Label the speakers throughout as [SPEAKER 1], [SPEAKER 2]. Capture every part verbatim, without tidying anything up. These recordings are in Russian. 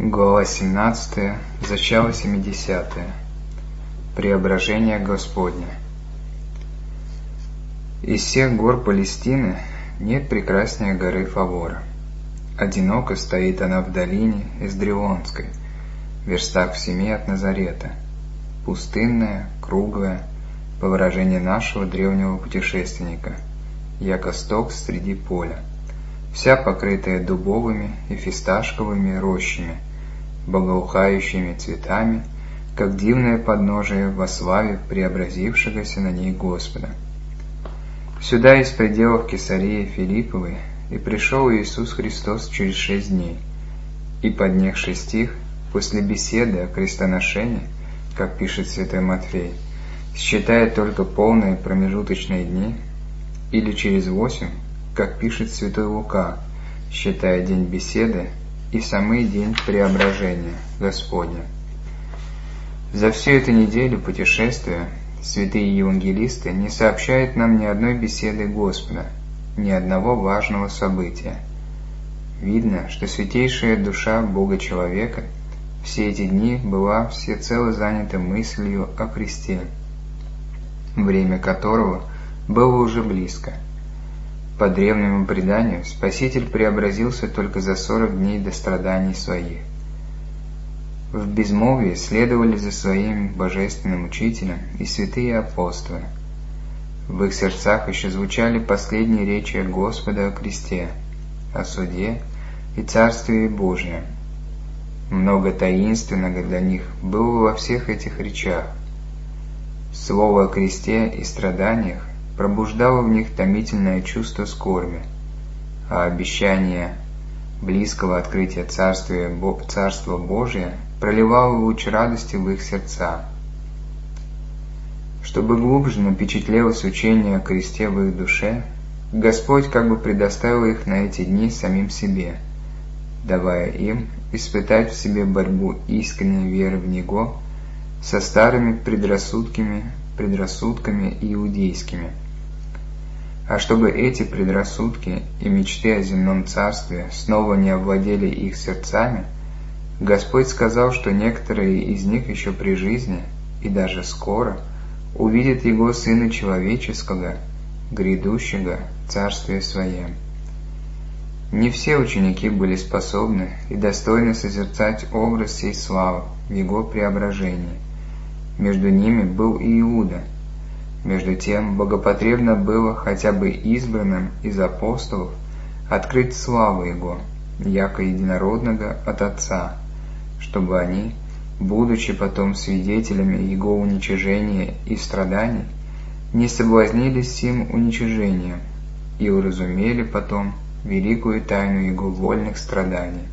[SPEAKER 1] Глава семнадцатая. Зачало семидесятое. Преображение Господне. Из всех гор Палестины нет прекраснее горы Фавора. Одиноко стоит она в долине Эсдрелонской, в верстах в семи от Назарета, пустынная, круглая, по выражению нашего древнего путешественника, яко сток среди поля, вся покрытая дубовыми и фисташковыми рощами, благоухающими цветами, как дивное подножие во славе преобразившегося на ней Господа. Сюда из пределов Кесарии Филипповой и пришел Иисус Христос через шесть дней, и по днях шестих, после беседы о крестоношении, как пишет святой Матфей, считая только полные промежуточные дни, или через восемь, как пишет святой Лука, считая день беседы и самый день преображения Господня. За всю эту неделю путешествия святые евангелисты не сообщают нам ни одной беседы Господа, ни одного важного события. Видно, что святейшая душа Бога-человека все эти дни была всецело занята мыслью о кресте, время которого было уже близко. По древнему преданию, Спаситель преобразился только за сорок дней до страданий своих. В безмолвии следовали за своим божественным учителем и святые апостолы. В их сердцах еще звучали последние речи Господа о кресте, о суде и Царстве Божьем. Много таинственного для них было во всех этих речах. Слово о кресте и страданиях пробуждало в них томительное чувство скорби, а обещание близкого открытия Царствия, Царства Божия проливало луч радости в их сердца. Чтобы глубже напечатлелось учение о кресте в их душе, Господь как бы предоставил их на эти дни самим себе, давая им испытать в себе борьбу искренней веры в Него со старыми предрассудками, предрассудками иудейскими. А чтобы эти предрассудки и мечты о земном царстве снова не овладели их сердцами, Господь сказал, что некоторые из них еще при жизни и даже скоро увидят Его Сына Человеческого, грядущего Царствие Своем. Не все ученики были способны и достойны созерцать образ сей славы в Его преображении. Между ними был и Иуда. Между тем, богопотребно было хотя бы избранным из апостолов открыть славу Его, яко единородного от Отца, чтобы они, будучи потом свидетелями Его уничижения и страданий, не соблазнились сим уничижением и уразумели потом великую тайну Его вольных страданий.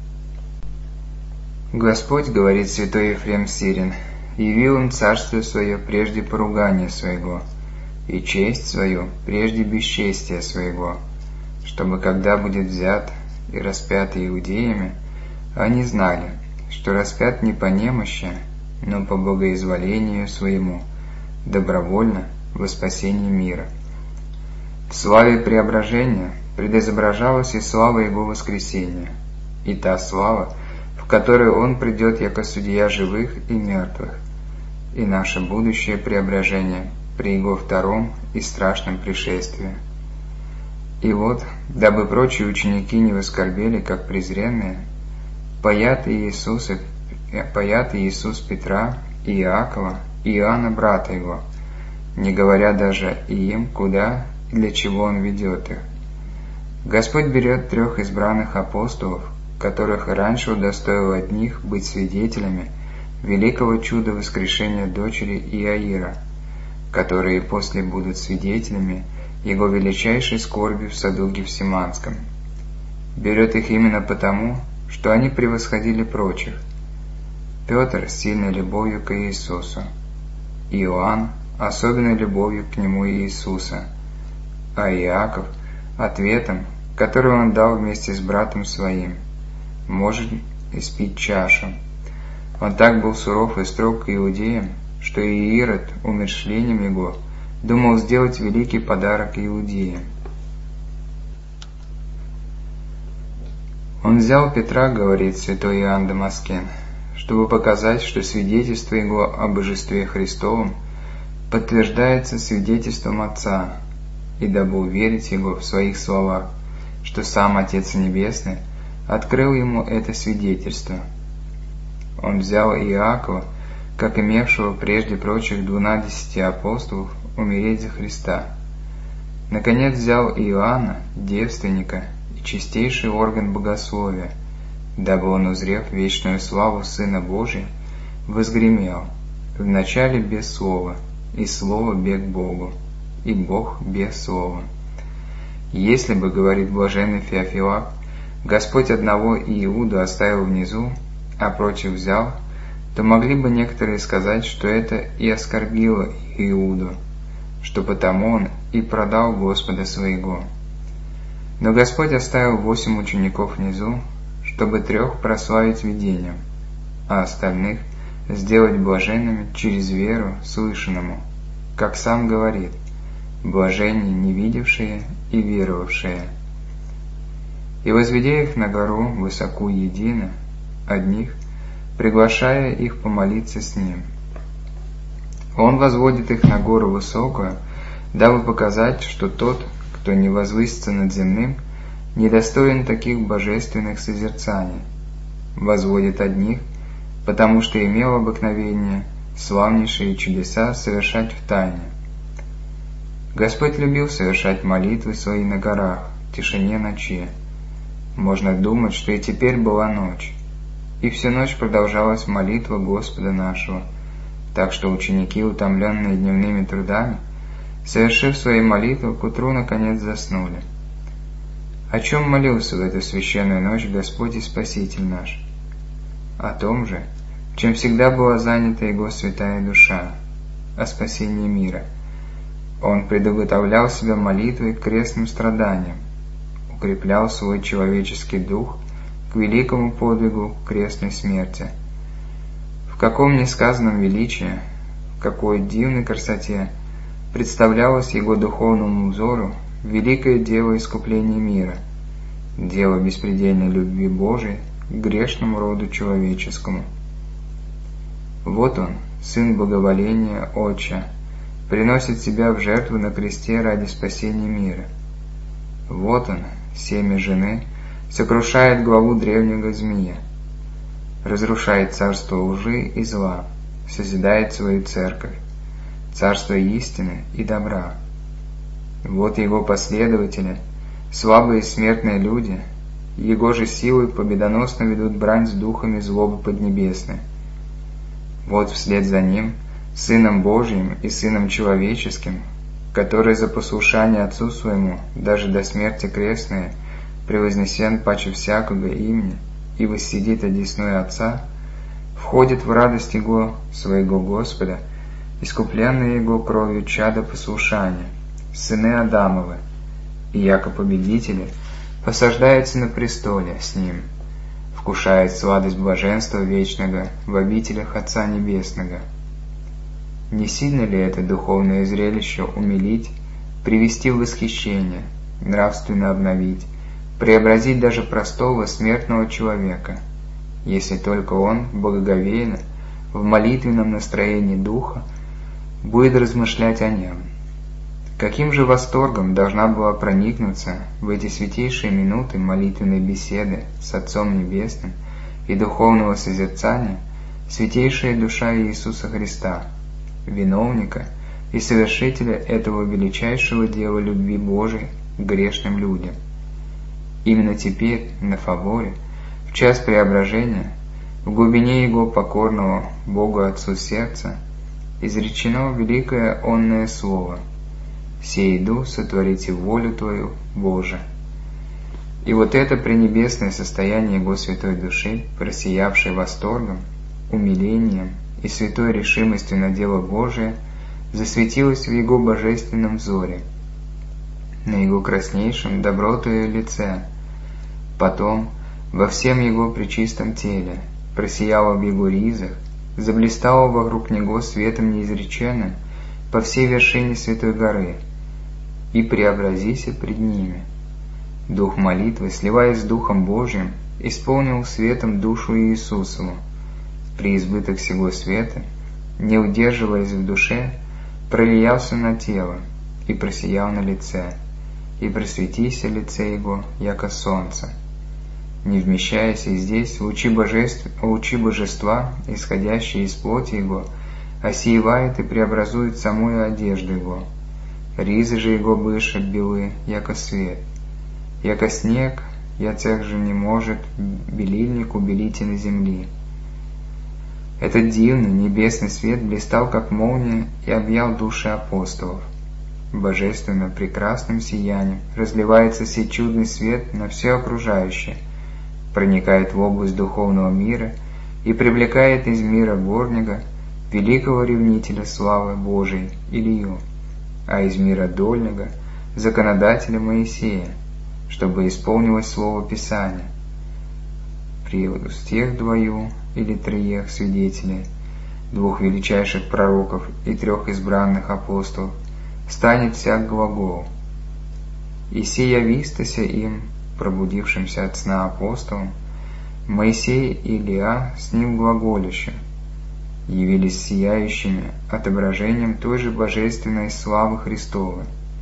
[SPEAKER 1] Господь, говорит святой Ефрем Сирин, явил им царствие свое прежде поругания своего, и честь свою прежде бесчестия своего, чтобы, когда будет взят и распят иудеями, они знали, что распят не по немощи, но по богоизволению своему, добровольно во спасение мира. В славе преображения предизображалась и слава Его воскресения, и та слава, в которой Он придет яко судья живых и мертвых, и наше будущее преображение при Его втором и страшном пришествии. И вот, дабы прочие ученики не воскорбели, как презренные, паят Иисус, паят Иисус Петра и Иакова и Иоанна, брата Его, не говоря даже и им, куда и для чего Он ведет их. Господь берет трех избранных апостолов, которых раньше удостоил от них быть свидетелями великого чуда воскрешения дочери Иаира, которые после будут свидетелями Его величайшей скорби в саду Гефсиманском. Берет их именно потому, что они превосходили прочих. Петр с сильной любовью к Иисусу, Иоанн особенной любовью к Нему Иисуса, а Иаков ответом, который он дал вместе с братом своим: «Может испить чашу». Он так был суров и строг к иудеям, что и Ирод, умерщвлением его, думал сделать великий подарок иудеям. Он взял Петра, говорит святой Иоанн Дамаскин, чтобы показать, что свидетельство его о божестве Христовом подтверждается свидетельством Отца, и дабы уверить его в своих словах, что сам Отец Небесный открыл ему это свидетельство. Он взял Иакова, как имевшего прежде прочих двунадесяти апостолов, умереть за Христа. Наконец взял Иоанна, девственника, и чистейший орган богословия, дабы он, узрев вечную славу Сына Божия, возгремел: «Вначале без слова, и слово бег Богу, и Бог без слова». Если бы, говорит блаженный Феофилак, Господь одного Иуду оставил внизу, а прочих взял, то могли бы некоторые сказать, что это и оскорбило Иуду, что потому он и продал Господа своего. Но Господь оставил восемь учеников внизу, чтобы трех прославить видением, а остальных сделать блаженными через веру слышанному, как сам говорит: «Блаженние не видевшие и веровавшие». И возведя их на гору высоку едино, одних, приглашая их помолиться с ним. Он возводит их на гору высокую, дабы показать, что тот, кто не возвысится над земным, недостоин таких божественных созерцаний. Возводит одних, потому что имел обыкновение славнейшие чудеса совершать в тайне. Господь любил совершать молитвы свои на горах, в тишине ночи. Можно думать, что и теперь была ночь, и всю ночь продолжалась молитва Господа нашего, так что ученики, утомленные дневными трудами, совершив свои молитвы, к утру наконец заснули. О чем молился в эту священную ночь Господь и Спаситель наш? О том же, чем всегда была занята Его святая душа, о спасении мира. Он предуготовлял себя молитвой к крестным страданиям, укреплял свой человеческий дух к великому подвигу крестной смерти. В каком несказанном величии, в какой дивной красоте представлялось его духовному взору великое дело искупления мира, дело беспредельной любви Божией к грешному роду человеческому. Вот он, Сын благоволения Отча, приносит себя в жертву на кресте ради спасения мира. Вот он, семя жены, сокрушает главу древнего змея, разрушает царство лжи и зла, созидает свою церковь, царство истины и добра. Вот его последователи, слабые смертные люди, его же силой победоносно ведут брань с духами злобы поднебесной. Вот вслед за ним, Сыном Божиим и Сыном Человеческим, который за послушание Отцу Своему, даже до смерти крестной, превознесен паче всякого имени и воссидит одесную Отца, входит в радость Его, Своего Господа, искупленные Его кровью чада послушания, сыны Адамовы, и яко победители посаждается на престоле с Ним, вкушает сладость блаженства вечного в обителях Отца Небесного. Не сильно ли это духовное зрелище умилить, привести в восхищение, нравственно обновить, преобразить даже простого смертного человека, если только он благоговейно, в молитвенном настроении духа, будет размышлять о нем? Каким же восторгом должна была проникнуться в эти святейшие минуты молитвенной беседы с Отцом Небесным и духовного созерцания святейшая душа Иисуса Христа, виновника и совершителя этого величайшего дела любви Божией к грешным людям. Именно теперь, на фаворе, в час преображения, в глубине Его покорного Богу Отцу сердца, изречено великое онное слово: «Се иду сотворите волю Твою, Боже». И вот это пренебесное состояние Его святой души, просиявшей восторгом, умилением и святой решимостью на дело Божие, засветилось в Его божественном взоре, на Его краснейшем добротою лице, потом во всем Его пречистом теле, просияло в Его ризах, заблистало вокруг Него светом неизреченным по всей вершине Святой горы, и преобразися пред ними. Дух молитвы, сливаясь с Духом Божиим, исполнил светом душу Иисусову. При избыток сего света, не удерживаясь в душе, пролиялся на тело и просиял на лице, и просветися лице его, яко солнце. Не вмещаясь и здесь, лучи, божеств... лучи божества, исходящие из плоти его, осеивает и преобразует самую одежду его. Ризы же его быша белы, яко свет. Яко снег, яцех же не может белильник убелить и на земли. Этот дивный небесный свет блистал, как молния, и объял души апостолов. Божественно прекрасным сиянием разливается сей чудный свет на все окружающее, проникает в область духовного мира и привлекает из мира горнего великого ревнителя славы Божией Илью, а из мира дольного законодателя Моисея, чтобы исполнилось слово Писания. При устех двою или троех свидетелей, двух величайших пророков и трех избранных апостолов, станет всяк глагол. И сия вистася им, пробудившимся от сна апостолам, Моисей и Илия с ним глаголищем, явились сияющими отображением той же божественной славы Христовой.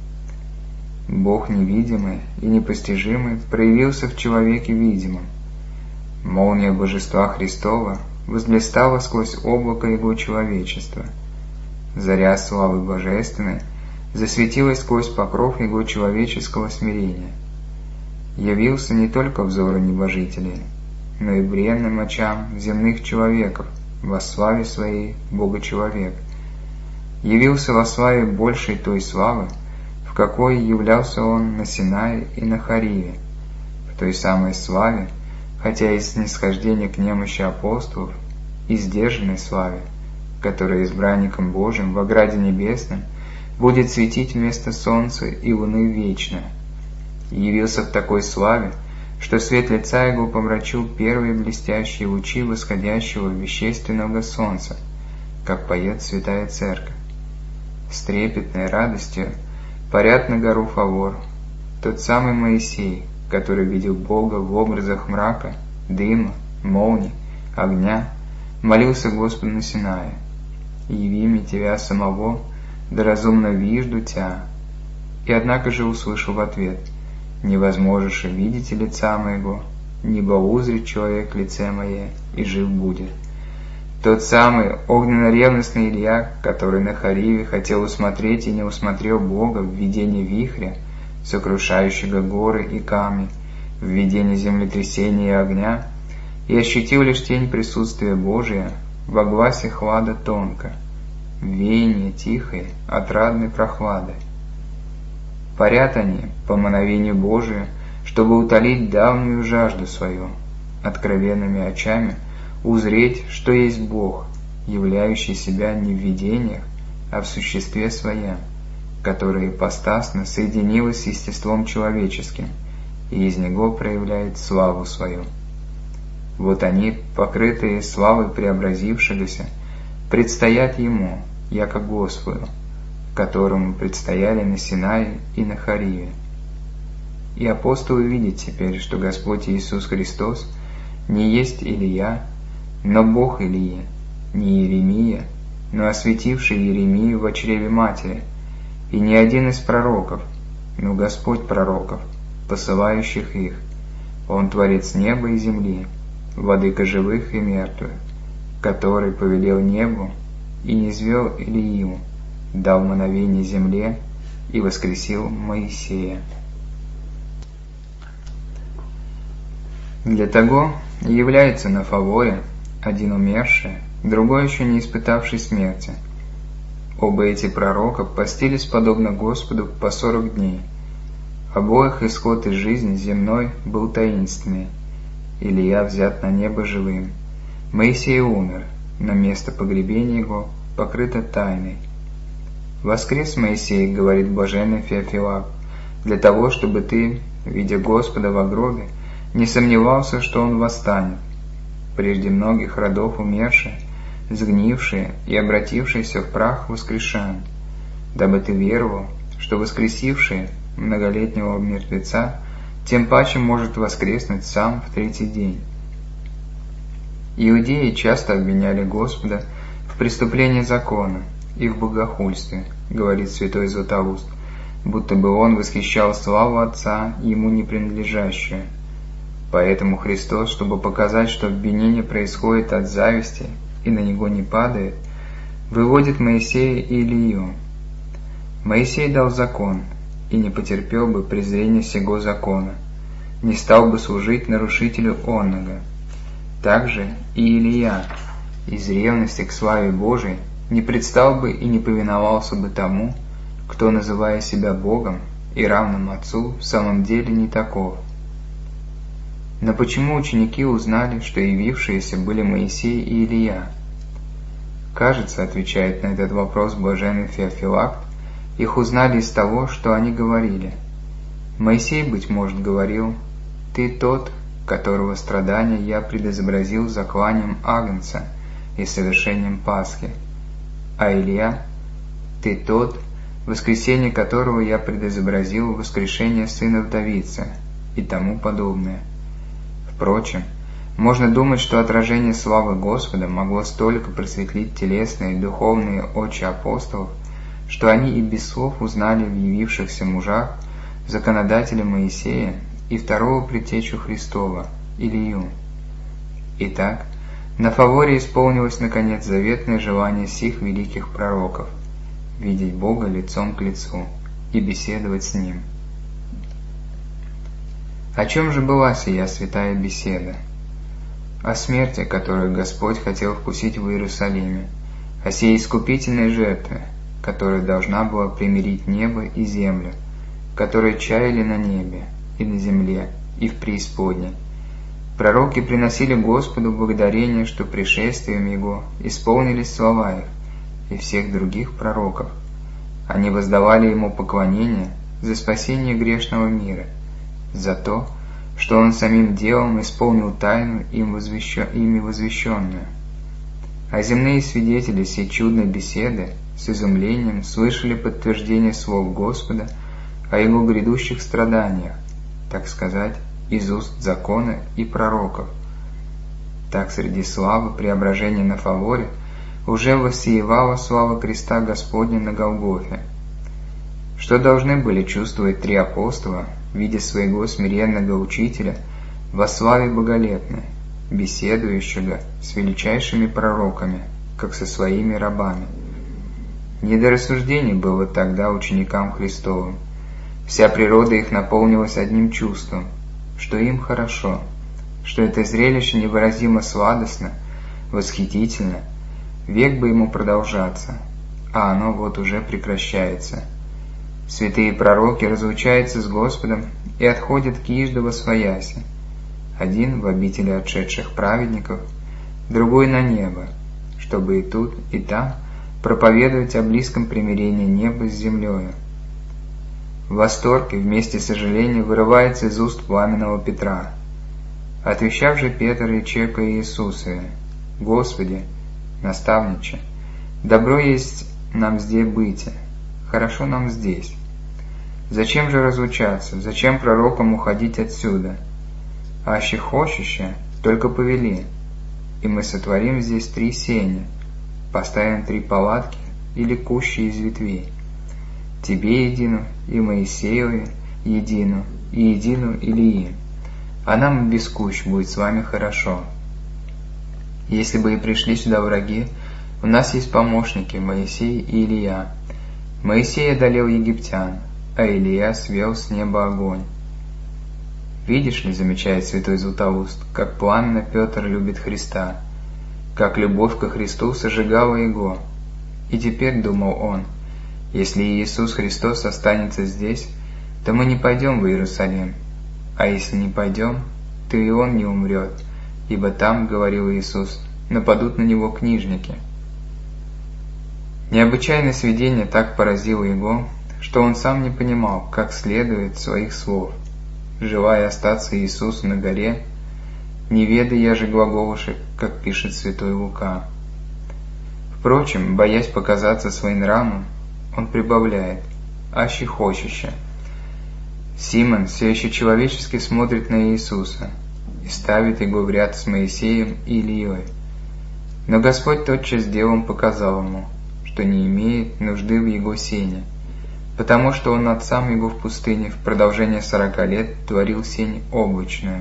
[SPEAKER 1] Бог невидимый и непостижимый проявился в человеке видимом. Молния божества Христова возблистала сквозь облако его человечества. Заря славы божественной засветилась сквозь покров его человеческого смирения. Явился не только взору небожителей, но и бренным очам земных человеков во славе своей Бога-человек. Явился во славе большей той славы, в какой являлся он на Синае и на Хориве, в той самой славе, хотя и снисхождение к немощи апостолов, и сдержанной славе, которая избранником Божиим в ограде небесном будет светить вместо солнца и луны вечно. И явился в такой славе, что свет лица его помрачил первые блестящие лучи восходящего вещественного солнца, как поет святая церковь. С трепетной радостью парят на гору Фавор тот самый Моисей, который видел Бога в образах мрака, дыма, молний, огня, молился Господу на Синае: «Яви мне Тебя самого, да разумно вижду Тя». И однако же услышал в ответ: «Невозможешь видеть лица моего, небо узрит человек лице мое, и жив будет». Тот самый огненно-ревностный Илья, который на Хориве хотел усмотреть и не усмотрел Бога в видении вихря, сокрушающего горы и камни, в видении землетрясения и огня, и ощутил лишь тень присутствия Божия во гласе хлада тонко, веяние тихой, отрадной прохлады. Парят они по мановению Божию, чтобы утолить давнюю жажду свою, откровенными очами узреть, что есть Бог, являющий себя не в видениях, а в существе своем, которое ипостасно соединилось с естеством человеческим и из него проявляет славу свою. Вот они, покрытые славой преобразившегося, предстоят Ему, яко Господу, которому предстояли на Синае и на Хориве. И апостолы видят теперь, что Господь Иисус Христос не есть Илия, но Бог Илии, не Иеремия, но осветивший Иеремию во чреве матери, и не один из пророков, но Господь пророков, посылающих их. Он творец неба и земли, владыка живых и мертвых, который повелел небу и низвел Илию, дал мановение земле и воскресил Моисея. Для того является на Фаворе один умерший, другой еще не испытавший смерти. Оба эти пророка постились подобно Господу по сорок дней. Обоих исход из жизни земной был таинственный. Илия взят на небо живым. Моисей умер, но место погребения его покрыто тайной. «Воскрес Моисей, — говорит блаженный Феофилак, — для того, чтобы ты, видя Господа во гробе, не сомневался, что Он восстанет. Прежде многих родов умершие, сгнившие и обратившиеся в прах воскрешен, дабы ты веровал, что воскресившие многолетнего мертвеца тем паче может воскреснуть сам в третий день. Иудеи часто обвиняли Господа в преступлении закона и в богохульстве, говорит святой Златоуст, будто бы он восхищал славу Отца, ему не принадлежащую. Поэтому Христос, чтобы показать, что обвинение происходит от зависти и на него не падает, выводит Моисея и Илию. Моисей дал закон, и не потерпел бы презрения сего закона, не стал бы служить нарушителю онного. Также и Илия из ревности к славе Божией не предстал бы и не повиновался бы тому, кто, называя себя Богом и равным Отцу, в самом деле не таков. Но почему ученики узнали, что явившиеся были Моисей и Илия? Кажется, отвечает на этот вопрос блаженный Феофилакт, их узнали из того, что они говорили. Моисей, быть может, говорил: «Ты тот, которого страдания я предизобразил закланием Агнца и совершением Пасхи», а Илия: «Ты тот, воскресение которого я предизобразил воскрешение сына вдовицы» и тому подобное. Впрочем, можно думать, что отражение славы Господа могло столько просветлить телесные и духовные очи апостолов, что они и без слов узнали в явившихся мужах законодателя Моисея и второго предтечу Христова, Илию. Итак, на Фаворе исполнилось наконец заветное желание сих великих пророков – видеть Бога лицом к лицу и беседовать с Ним. О чем же была сия святая беседа? О смерти, которую Господь хотел вкусить в Иерусалиме, о сей искупительной жертве, которая должна была примирить небо и землю, которые чаяли на небе и на земле и в преисподней. Пророки приносили Господу благодарение, что пришествием Его исполнились слова их и всех других пророков. Они воздавали Ему поклонение за спасение грешного мира, за то, что Он самим делом исполнил тайну, им возвещен, ими возвещенную. А земные свидетели сей чудной беседы с изумлением слышали подтверждение слов Господа о Его грядущих страданиях, так сказать, из уст закона и пророков. Так среди славы преображения на Фаворе уже воссиевала слава креста Господня на Голгофе. Что должны были чувствовать три апостола, видя своего смиренного учителя во славе боголепной, беседующего с величайшими пророками, как со своими рабами? Не до рассуждений было тогда ученикам Христовым. Вся природа их наполнилась одним чувством, что им хорошо, что это зрелище невыразимо сладостно, восхитительно, век бы ему продолжаться, а оно вот уже прекращается. Святые пророки разлучаются с Господом и отходят к ижду восвояси, один в обители отшедших праведников, другой на небо, чтобы и тут, и там проповедовать о близком примирении неба с землею. Восторг и вместе сожаление вырывается из уст пламенного Петра. Отвечав же Петр и чека Иисуса: «Господи, наставниче, добро есть нам здесь быть, хорошо нам здесь. Зачем же разлучаться, зачем пророкам уходить отсюда? Аще хочеще, только повели, и мы сотворим здесь три сени, поставим три палатки или кущи из ветвей, тебе едину, и Моисееве едину, и едину Илии, а нам без кущ будет с вами хорошо. Если бы и пришли сюда враги, у нас есть помощники Моисей и Илия. Моисей одолел египтян, а Илия свел с неба огонь». Видишь ли, замечает святой Златоуст, как пламенно Петр любит Христа, как любовь ко Христу сожигала его. И теперь, думал он, если Иисус Христос останется здесь, то мы не пойдем в Иерусалим, а если не пойдем, то и Он не умрет, ибо там, говорил Иисус, нападут на Него книжники. Необычайное сведение так поразило его, что он сам не понимал, как следует своих слов. Желая остаться Иисусу на горе, не ведая я же глаголушек, как пишет святой Лука. Впрочем, боясь показаться своим рамом, он прибавляет: «Аще хочеще». Симон все еще человечески смотрит на Иисуса и ставит его в ряд с Моисеем и Илией. Но Господь тотчас делом показал ему, что не имеет нужды в его сене, потому что он отцам его в пустыне в продолжение сорока лет творил сень облачную.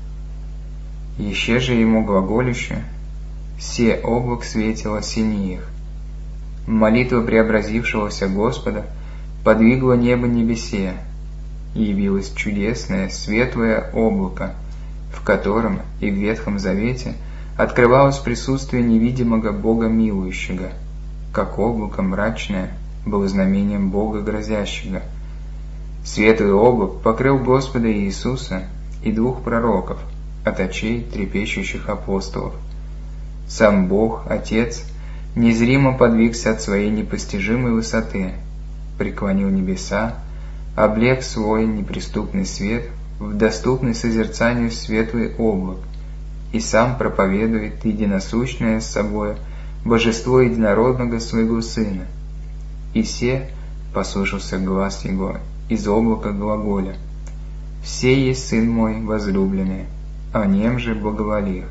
[SPEAKER 1] Еще же ему глаголище, «Се облак светило сини их». Молитва преобразившегося Господа подвигла небо небесе, и явилось чудесное светлое облако, в котором и в Ветхом Завете открывалось присутствие невидимого Бога милующего, как облако мрачное было знамением Бога грозящего. Светлый облак покрыл Господа Иисуса и двух пророков, от очей трепещущих апостолов. Сам Бог, Отец, незримо подвигся от своей непостижимой высоты, преклонил небеса, облег свой неприступный свет в доступный созерцанию светлый облак, и сам проповедует единосущное с собой божество единородного своего Сына. И се послышался глас его из облака глаголя: «Все есть Сын мой возлюбленный, о нем же благоволих.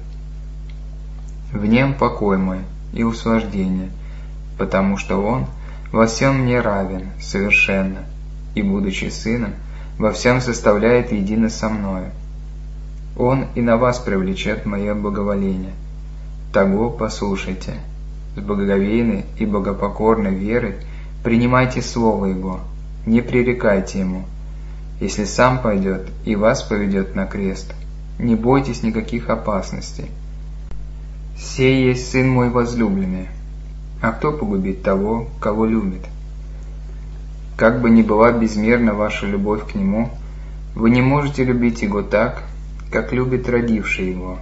[SPEAKER 1] В нем покой мой и услаждение, потому что он во всем мне равен совершенно, и, будучи Сыном, во всем составляет едино со мною. Он и на вас привлечет мое благоволение. Того послушайте, с благоговейной и богопокорной верой принимайте Слово Его, не пререкайте Ему. Если сам пойдет и вас поведет на крест, не бойтесь никаких опасностей. Сей есть Сын мой возлюбленный, а кто погубит того, кого любит? Как бы ни была безмерна ваша любовь к Нему, вы не можете любить Его так, как любит родивший Его.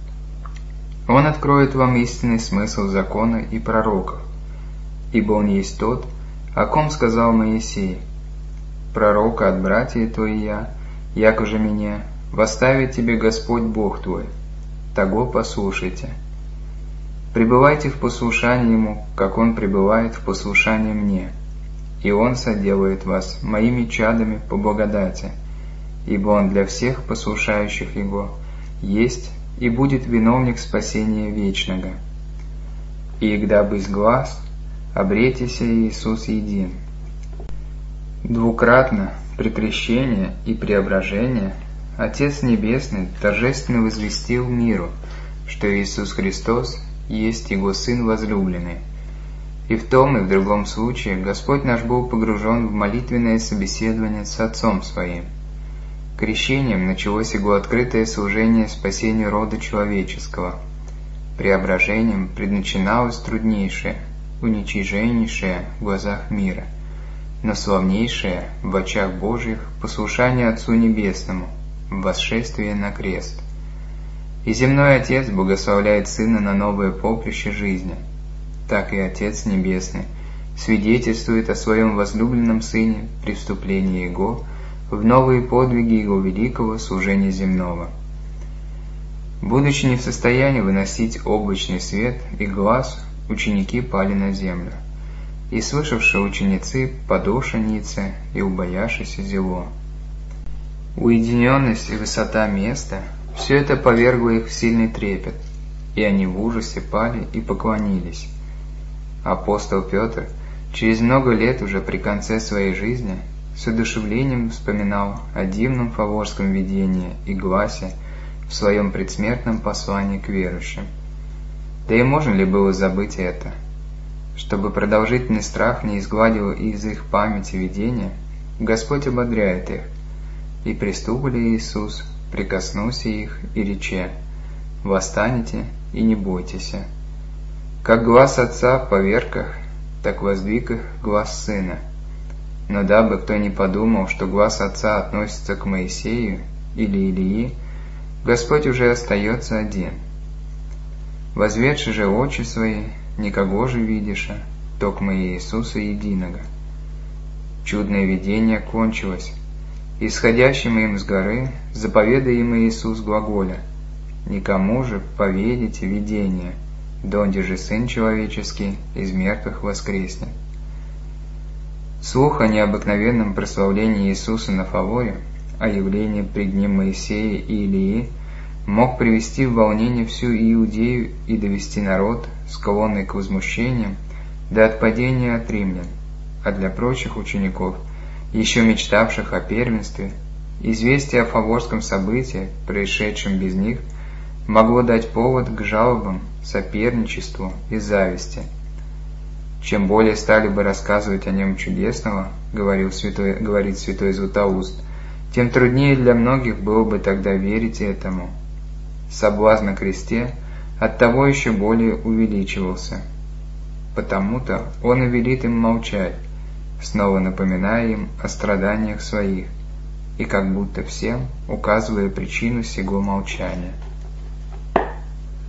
[SPEAKER 1] Он откроет вам истинный смысл закона и пророков, ибо Он есть тот, о ком сказал Моисей: «Пророка от братьев твоя, яко же меня, восставит тебе Господь Бог твой, того послушайте». Пребывайте в послушании Ему, как Он пребывает в послушании мне, и Он соделает вас моими чадами по благодати, ибо Он для всех послушающих Его есть и будет виновник спасения вечного. И когда бы из глаз обретися Иисус един. Двукратно при крещении и преображении Отец Небесный торжественно возвестил миру, что Иисус Христос есть Его Сын возлюбленный. И в том и в другом случае Господь наш был погружен в молитвенное собеседование с Отцом Своим. Крещением началось Его открытое служение спасению рода человеческого. Преображением предначиналось труднейшее, уничиженнейшее в глазах мира, но славнейшее в очах Божьих послушание Отцу Небесному, восшествие на крест. И земной Отец благословляет Сына на новое поприще жизни, так и Отец Небесный свидетельствует о Своем возлюбленном Сыне при вступлении Его в новые подвиги Его великого служения земного. Будучи не в состоянии выносить облачный свет и глаз, ученики пали на землю, и слышавшие ученицы подошеницы и убояшися зело. Уединенность и высота места – все это повергло их в сильный трепет, и они в ужасе пали и поклонились. Апостол Петр через много лет уже при конце своей жизни с одушевлением вспоминал о дивном фаворском видении и гласе в своем предсмертном послании к верующим. Да и можно ли было забыть это? Чтобы продолжительный страх не изгладил из их памяти видения, Господь ободряет их: «И приступил Иисус, прикоснулся их и рече: восстанете и не бойтесь. Как глаз Отца в поверках, так воздвиг их глаз Сына. Но дабы кто не подумал, что глаз Отца относится к Моисею или Илии, Господь уже остается один. Возведши же очи свои, никого же видишь, токмо Иисуса единого». Чудное видение кончилось. Исходящим им с горы заповедая им Иисус глаголя: «Никому же поведите видение, донде же Сын Человеческий из мертвых воскреснет». Слух о необыкновенном прославлении Иисуса на фаворе о явлении пред ним Моисея и Илии, мог привести в волнение всю Иудею и довести народ, склонный к возмущениям, до отпадения от римлян, а для прочих учеников, еще мечтавших о первенстве, известие о фаворском событии, происшедшем без них, могло дать повод к жалобам, соперничеству и зависти. Чем более стали бы рассказывать о нем чудесного, говорил святой, говорит святой Златоуст, тем труднее для многих было бы тогда верить этому. Соблазн на кресте оттого еще более увеличивался. Потому-то он и велит им молчать, снова напоминая им о страданиях своих, и как будто всем указывая причину сего молчания.